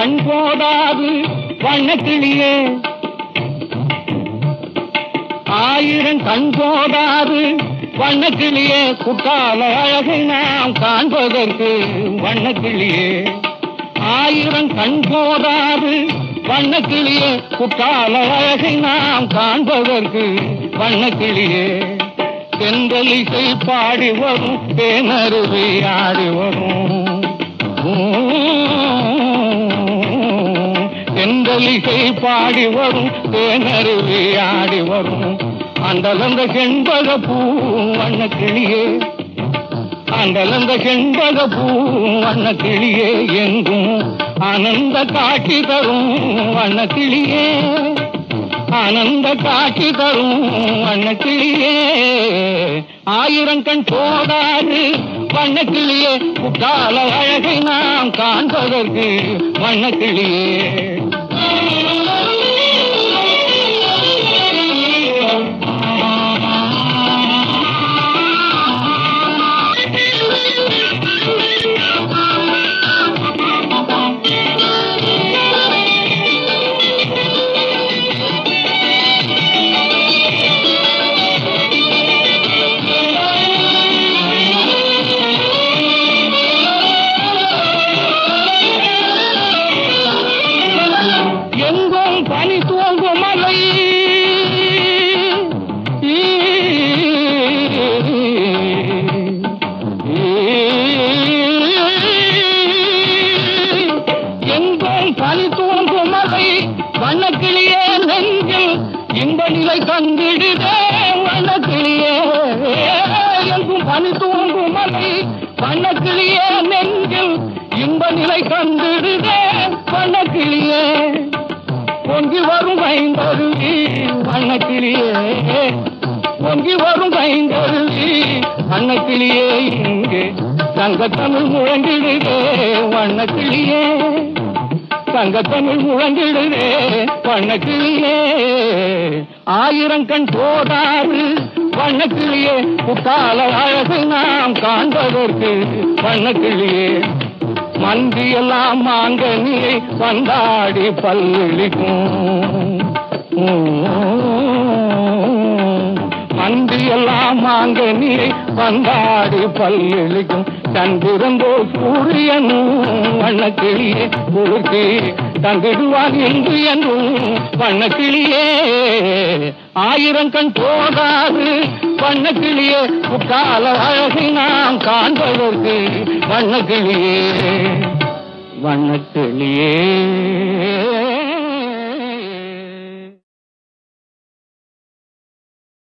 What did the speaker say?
கண் போடாது வண்ணக்கிளியே, ஆயிரம் கண் போடாது வண்ணக்கிளியே, குற்றால அழகை நாம் காண்பதற்கு வண்ணக்கிளியே. ஆயிரம் கண் போடாது வண்ணக்கிளியே, குற்றால அழகை நாம் காண்பதற்கு வண்ணக்கிளியே. தென்றலிசை பாடி வரும் தேனருவி ஆடி வரும், தென்றலிசை பாடி வரும் தேனருவி ஆடி வரும். அண்டலந்த செண்பக பூ வண்ணக்கிளியே, அண்டலந்த செண்பக பூ வண்ணக்கிளியே, எங்கும் ஆனந்த காட்சி தரும் வண்ணக்கிளியே, ஆனந்த காட்சி தரும் வண்ணக்கிளியே. ஆயிரம் கண் போடாது வண்ணக்கிளியே, குற்றால அழகை நாம் காண்பதற்கு வண்ணக்கிளியே. பனி தூங்கும் மலை எங்கும் பனி தூங்கும் மலை வண்ணக்கிளியே, நெஞ்சில் இன்ப நிலை தந்திடுதே வண்ணக்கிளியே. எங்கும் பனி தூங்கும் மலை வண்ணக்கிளியே, நெஞ்சில் இன்ப நிலை தந்திடுதே வண்ணக்கிளியே. பொங்கி வரும் ஐந்தருவி வண்ணக்கிளியே, பொங்கி வரும் ஐந்தருவி வண்ணக்கிளியே, இங்கே தங்கத்தமிழ் முழங்கிடுதே வண்ணக்கிளியே, தங்கத்தமிழ் முழங்கிடுதே வண்ணக்கிளியே. ஆயிரம் கண் போடாது வண்ணக்கிளியே, குற்றால அழகு நாம் காண்பதற்கு வண்ணக்கிளியே. மந்தியெல்லாம் மாங்கனியை வந்தாடி பல்லிக்கும், மந்தியெல்லாம் மாங்கனியை வந்தாடி பல்லிக்கும். தந்திருந்தோ சூரியனும் வண்ணக்கிளியே, குறுக்கி தந்திடுவான் என்று என்றும் வண்ணக்கிளியே. ஆயிரம் கண் போகாது வண்ணக்கிளியே, குற்றால அழகை நாம் காண்பதற்கு வண்ணக்கிளியே, வண்ணக்கிளியே.